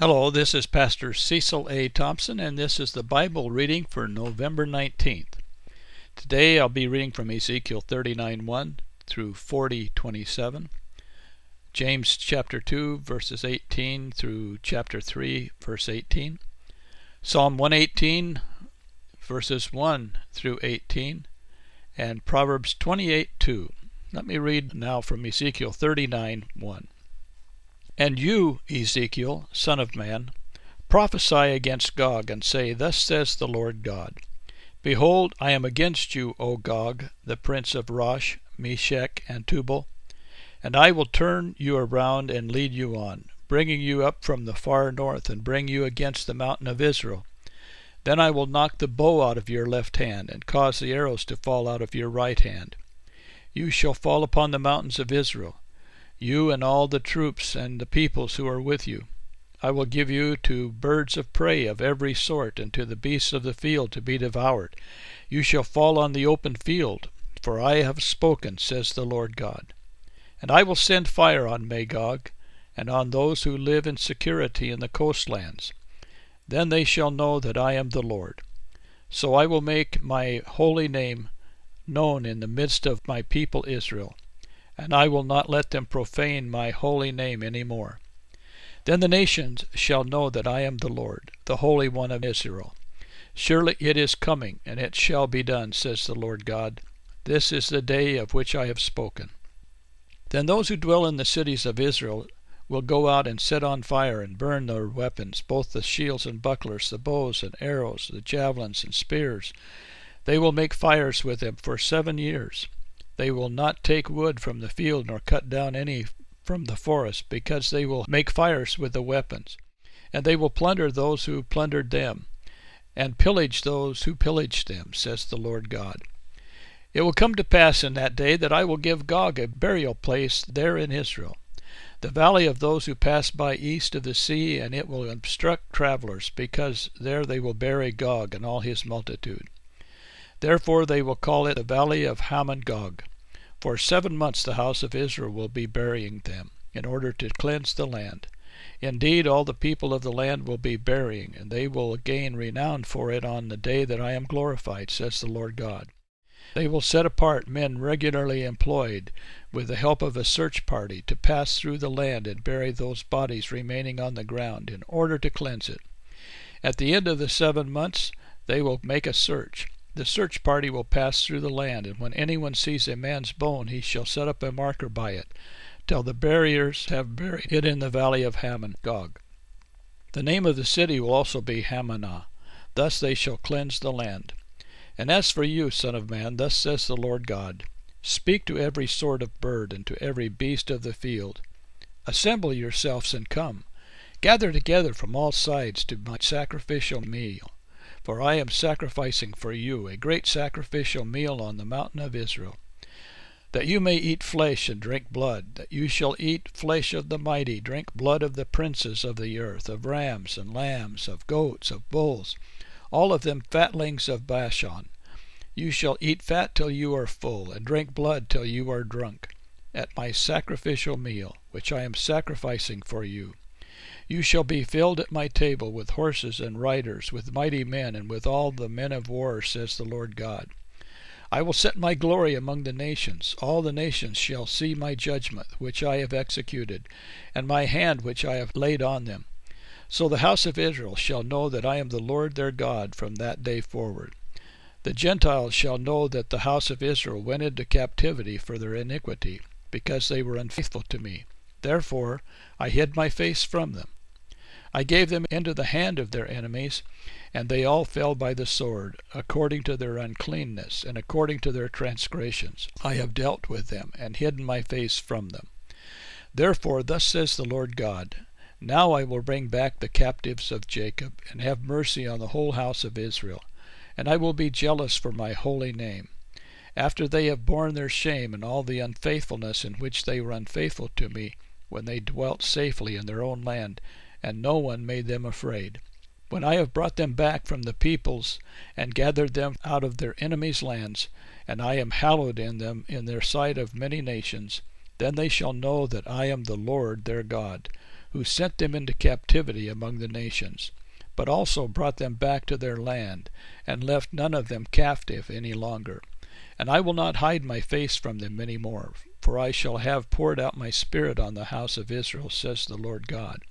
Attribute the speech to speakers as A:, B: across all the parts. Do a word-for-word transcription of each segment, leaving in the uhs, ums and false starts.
A: Hello, this is Pastor Cecil A. Thompson, and this is the Bible reading for November nineteenth. Today I'll be reading from Ezekiel thirty-nine one through forty twenty-seven, James chapter two verses eighteen through chapter three verse eighteen, Psalm one eighteen verses one through eighteen, and Proverbs twenty-eight two. Let me read now from Ezekiel thirty-nine one. And you, Ezekiel, son of man, prophesy against Gog, and say, Thus says the Lord God, Behold, I am against you, O Gog, the prince of Rosh, Meshech, and Tubal, and I will turn you around and lead you on, bringing you up from the far north, and bring you against the mountain of Israel. Then I will knock the bow out of your left hand, and cause the arrows to fall out of your right hand. You shall fall upon the mountains of Israel, you and all the troops and the peoples who are with you. I will give you to birds of prey of every sort, and to the beasts of the field to be devoured. You shall fall on the open field, for I have spoken, says the Lord God. And I will send fire on Magog, and on those who live in security in the coastlands. Then they shall know that I am the Lord. So I will make my holy name known in the midst of my people Israel, and I will not let them profane my holy name any more. Then the nations shall know that I am the Lord, the Holy One of Israel. Surely it is coming, and it shall be done, says the Lord God. This is the day of which I have spoken. Then those who dwell in the cities of Israel will go out and set on fire and burn their weapons, both the shields and bucklers, the bows and arrows, the javelins and spears. They will make fires with them for seven years. They will not take wood from the field, nor cut down any from the forest, because they will make fires with the weapons. And they will plunder those who plundered them, and pillage those who pillaged them, says the Lord God. It will come to pass in that day that I will give Gog a burial place there in Israel, the valley of those who pass by east of the sea, and it will obstruct travelers, because there they will bury Gog and all his multitude. Therefore they will call it the valley of Hamon-Gog. For seven months the house of Israel will be burying them, in order to cleanse the land. Indeed, all the people of the land will be burying, and they will gain renown for it on the day that I am glorified, says the Lord God. They will set apart men regularly employed, with the help of a search party, to pass through the land and bury those bodies remaining on the ground, in order to cleanse it. At the end of the seven months they will make a search. The search party will pass through the land, and when anyone sees a man's bone, he shall set up a marker by it, till the buriers have buried it in the valley of Hamon-Gog. The name of the city will also be Hamonah. Thus they shall cleanse the land. And as for you, son of man, thus says the Lord God, Speak to every sort of bird, and to every beast of the field. Assemble yourselves and come. Gather together from all sides to my sacrificial meal. For I am sacrificing for you a great sacrificial meal on the mountain of Israel, that you may eat flesh and drink blood, that you shall eat flesh of the mighty, drink blood of the princes of the earth, of rams and lambs, of goats, of bulls, all of them fatlings of Bashan. You shall eat fat till you are full, and drink blood till you are drunk, at my sacrificial meal, which I am sacrificing for you. You shall be filled at my table with horses and riders, with mighty men, and with all the men of war, says the Lord God. I will set my glory among the nations. All the nations shall see my judgment, which I have executed, and my hand which I have laid on them. So the house of Israel shall know that I am the Lord their God from that day forward. The Gentiles shall know that the house of Israel went into captivity for their iniquity, because they were unfaithful to me. Therefore I hid my face from them. I gave them into the hand of their enemies, and they all fell by the sword, according to their uncleanness, and according to their transgressions. I have dealt with them, and hidden my face from them. Therefore thus says the Lord God, Now I will bring back the captives of Jacob, and have mercy on the whole house of Israel, and I will be jealous for my holy name. After they have borne their shame and all the unfaithfulness in which they were unfaithful to me, when they dwelt safely in their own land, and no one made them afraid. When I have brought them back from the peoples, and gathered them out of their enemies' lands, and I am hallowed in them in their sight of many nations, then they shall know that I am the Lord their God, who sent them into captivity among the nations, but also brought them back to their land, and left none of them captive any longer. And I will not hide my face from them any more, for I shall have poured out my Spirit on the house of Israel, says the Lord God.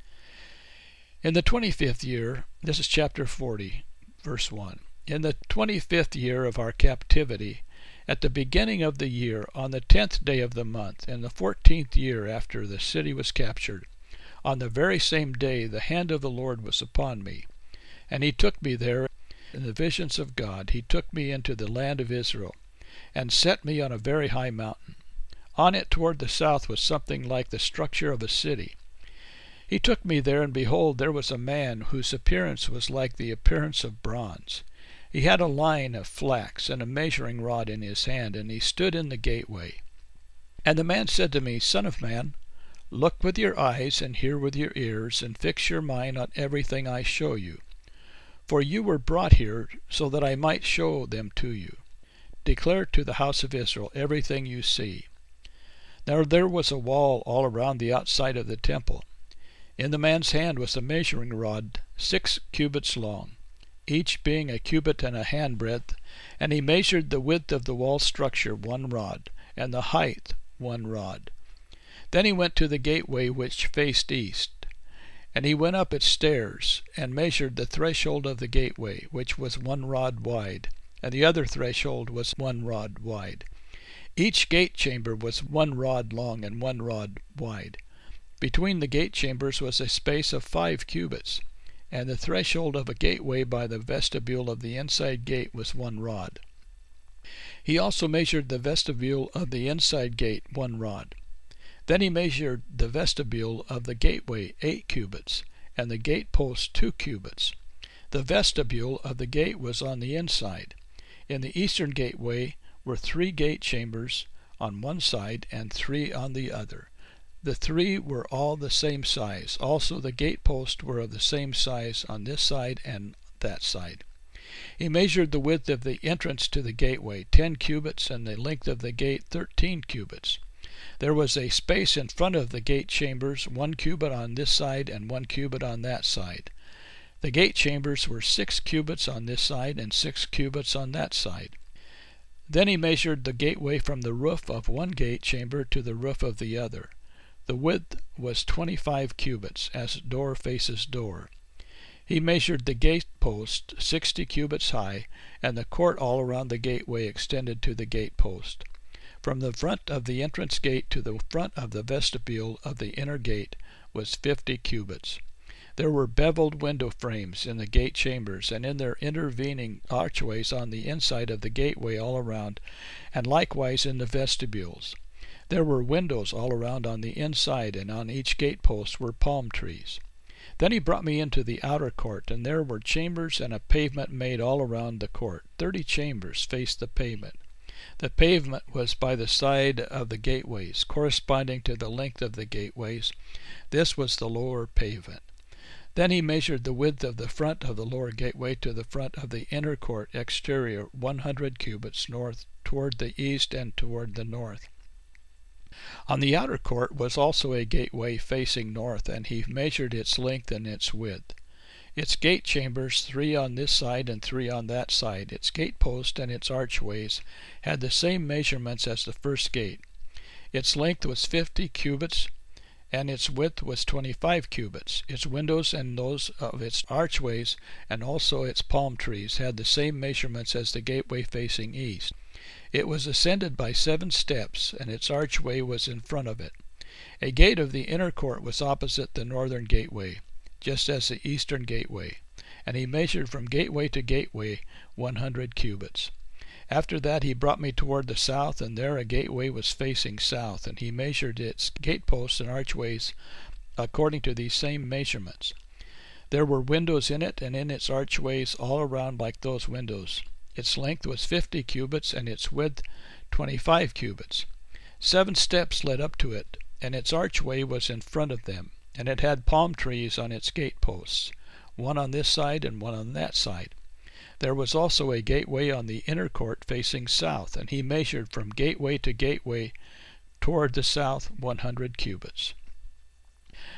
A: In the twenty-fifth year, this is chapter forty, verse one. In the twenty-fifth year of our captivity, at the beginning of the year, on the tenth day of the month, in the fourteenth year after the city was captured, on the very same day the hand of the Lord was upon me. And he took me there in the visions of God. He took me into the land of Israel, and set me on a very high mountain. On it toward the south was something like the structure of a city. He took me there, and behold, there was a man whose appearance was like the appearance of bronze. He had a line of flax and a measuring rod in his hand, and he stood in the gateway. And the man said to me, Son of man, look with your eyes and hear with your ears, and fix your mind on everything I show you. For you were brought here so that I might show them to you. Declare to the house of Israel everything you see. Now there was a wall all around the outside of the temple. In the man's hand was a measuring rod six cubits long, each being a cubit and a handbreadth, and he measured the width of the wall structure one rod, and the height one rod. Then he went to the gateway which faced east, and he went up its stairs, and measured the threshold of the gateway, which was one rod wide, and the other threshold was one rod wide. Each gate chamber was one rod long and one rod wide. Between the gate chambers was a space of five cubits, and the threshold of a gateway by the vestibule of the inside gate was one rod. He also measured the vestibule of the inside gate one rod. Then he measured the vestibule of the gateway eight cubits, and the gate post two cubits. The vestibule of the gate was on the inside. In the eastern gateway were three gate chambers on one side and three on the other. The three were all the same size. Also the gate posts were of the same size on this side and that side. He measured the width of the entrance to the gateway, ten cubits, and the length of the gate, thirteen cubits. There was a space in front of the gate chambers, one cubit on this side and one cubit on that side. The gate chambers were six cubits on this side and six cubits on that side. Then he measured the gateway from the roof of one gate chamber to the roof of the other. The width was twenty-five cubits, as door faces door. He measured the gate post sixty cubits high, and the court all around the gateway extended to the gate post. From the front of the entrance gate to the front of the vestibule of the inner gate was fifty cubits. There were beveled window frames in the gate chambers, and in their intervening archways on the inside of the gateway all around, and likewise in the vestibules. There were windows all around on the inside, and on each gate post were palm trees. Then he brought me into the outer court, and there were chambers and a pavement made all around the court. Thirty chambers faced the pavement. The pavement was by the side of the gateways, corresponding to the length of the gateways. This was the lower pavement. Then he measured the width of the front of the lower gateway to the front of the inner court exterior, one hundred cubits north toward the east and toward the north. On the outer court was also a gateway facing north, and he measured its length and its width. Its gate chambers, three on this side and three on that side, its gate post and its archways, had the same measurements as the first gate. Its length was fifty cubits, and its width was twenty-five cubits. Its windows and those of its archways, and also its palm trees, had the same measurements as the gateway facing east. It was ascended by seven steps, and its archway was in front of it. A gate of the inner court was opposite the northern gateway, just as the eastern gateway, and he measured from gateway to gateway one hundred cubits. After that he brought me toward the south, and there a gateway was facing south, and he measured its gateposts and archways according to these same measurements. There were windows in it, and in its archways all around like those windows. Its length was fifty cubits, and its width twenty-five cubits. Seven steps led up to it, and its archway was in front of them, and it had palm trees on its gateposts, one on this side and one on that side. There was also a gateway on the inner court facing south, and he measured from gateway to gateway toward the south one hundred cubits.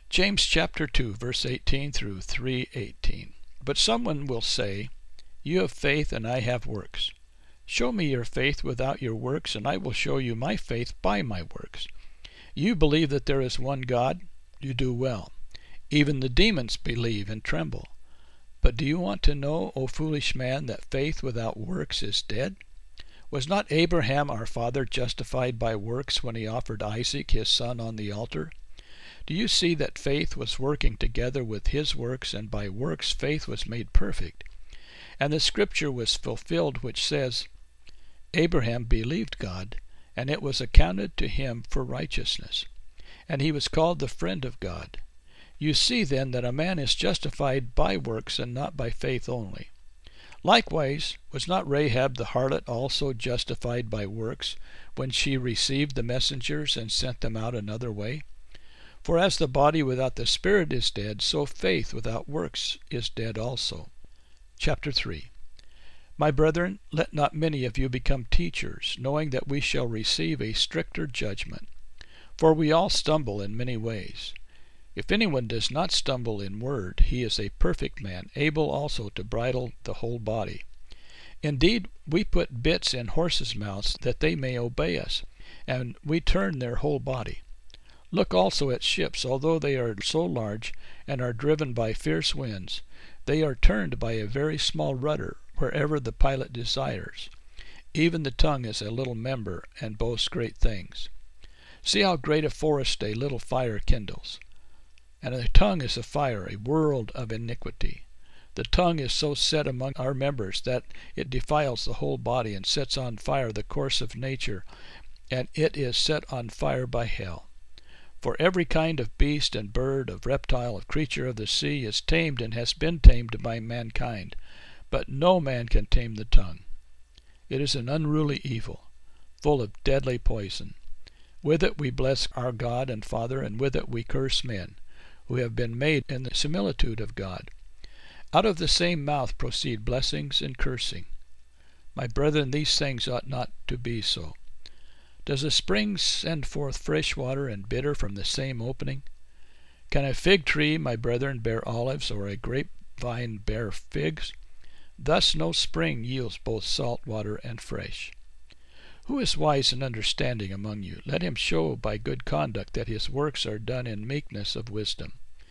A: James chapter two, verse eighteen through three eighteen. But someone will say, "You have faith and I have works. Show me your faith without your works, and I will show you my faith by my works. You believe that there is one God? You do well. Even the demons believe and tremble. But do you want to know, O foolish man, that faith without works is dead? Was not Abraham our father justified by works when he offered Isaac his son on the altar? Do you see that faith was working together with his works, and by works faith was made perfect? And the scripture was fulfilled which says, Abraham believed God, and it was accounted to him for righteousness. And he was called the friend of God. You see then that a man is justified by works and not by faith only. Likewise, was not Rahab the harlot also justified by works when she received the messengers and sent them out another way? For as the body without the spirit is dead, so faith without works is dead also. Chapter three. My brethren, let not many of you become teachers, knowing that we shall receive a stricter judgment. For we all stumble in many ways. If anyone does not stumble in word, he is a perfect man, able also to bridle the whole body. Indeed, we put bits in horses' mouths that they may obey us, and we turn their whole body. Look also at ships, although they are so large and are driven by fierce winds, they are turned by a very small rudder wherever the pilot desires. Even the tongue is a little member, and boasts great things. See how great a forest a little fire kindles. And the tongue is a fire, a world of iniquity. The tongue is so set among our members that it defiles the whole body and sets on fire the course of nature, and it is set on fire by hell. For every kind of beast and bird, of reptile, of creature of the sea is tamed and has been tamed by mankind, but no man can tame the tongue. It is an unruly evil, full of deadly poison. With it we bless our God and Father, and with it we curse men, who have been made in the similitude of God. Out of the same mouth proceed blessings and cursing. My brethren, these things ought not to be so. Does a spring send forth fresh water and bitter from the same opening? Can a fig tree, my brethren, bear olives, or a grapevine bear figs? Thus no spring yields both salt water and fresh. Who is wise and understanding among you? Let him show by good conduct that his works are done in meekness of wisdom.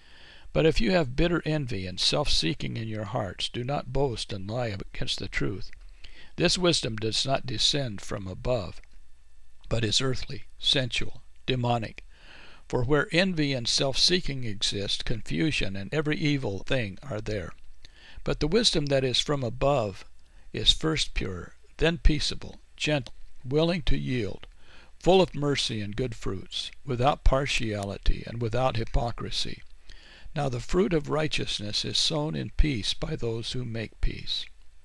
A: But if you have bitter envy and self-seeking in your hearts, do not boast and lie against the truth. This wisdom does not descend from above, but is earthly, sensual, demonic. For where envy and self-seeking exist, confusion and every evil thing are there. But the wisdom that is from above is first pure, then peaceable, gentle, willing to yield, full of mercy and good fruits, without partiality and without hypocrisy. Now the fruit of righteousness is sown in peace by those who make peace.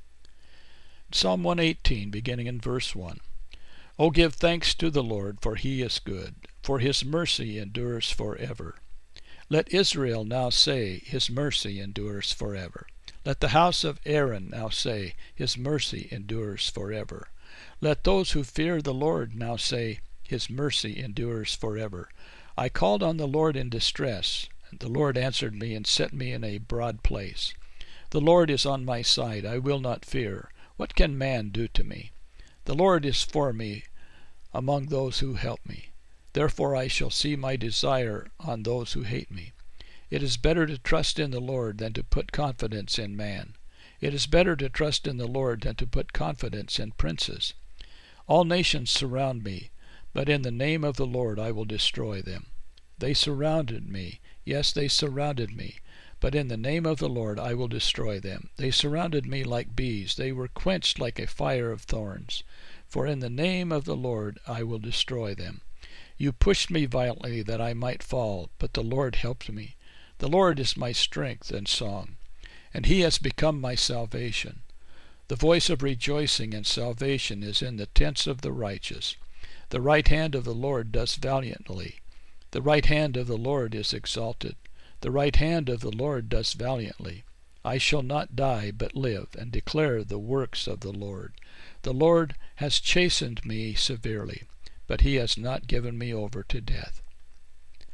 A: Psalm one eighteen, beginning in verse one. O give thanks to the Lord, for he is good, for his mercy endures forever. Let Israel now say, his mercy endures forever. Let the house of Aaron now say, his mercy endures forever. Let those who fear the Lord now say, his mercy endures forever. I called on the Lord in distress, and the Lord answered me and set me in a broad place. The Lord is on my side, I will not fear. What can man do to me? The Lord is for me among those who help me. Therefore I shall see my desire on those who hate me. It is better to trust in the Lord than to put confidence in man. It is better to trust in the Lord than to put confidence in princes. All nations surround me, but in the name of the Lord I will destroy them. They surrounded me, yes, they surrounded me, but in the name of the Lord I will destroy them. They surrounded me like bees, they were quenched like a fire of thorns. For in the name of the Lord I will destroy them. You pushed me violently that I might fall, but the Lord helped me. The Lord is my strength and song, and he has become my salvation. The voice of rejoicing and salvation is in the tents of the righteous. The right hand of the Lord does valiantly. The right hand of the Lord is exalted. The right hand of the Lord does valiantly. I shall not die, but live, and declare the works of the Lord. The Lord has chastened me severely, but he has not given me over to death.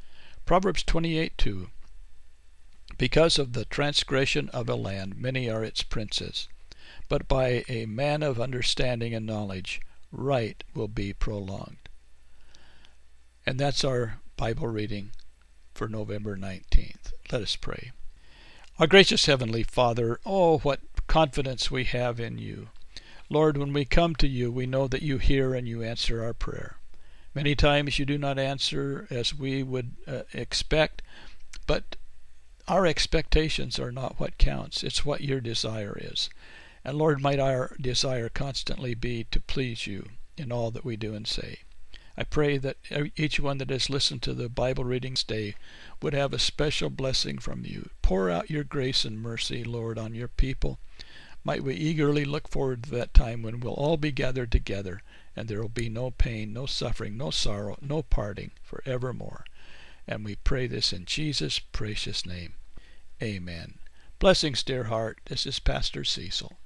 A: Proverbs twenty-eight two. Because of the transgression of a land, many are its princes, but by a man of understanding and knowledge, right will be prolonged. And that's our Bible reading for November nineteenth. Let us pray. Our gracious Heavenly Father, oh, what confidence we have in you. Lord, when we come to you, we know that you hear and you answer our prayer. Many times you do not answer as we would uh, expect, but our expectations are not what counts. It's what your desire is. And Lord, might our desire constantly be to please you in all that we do and say. I pray that each one that has listened to the Bible reading today would have a special blessing from you. Pour out your grace and mercy, Lord, on your people. Might we eagerly look forward to that time when we'll all be gathered together and there will be no pain, no suffering, no sorrow, no parting forevermore. And we pray this in Jesus' precious name. Amen. Blessings, dear heart. This is Pastor Cecil.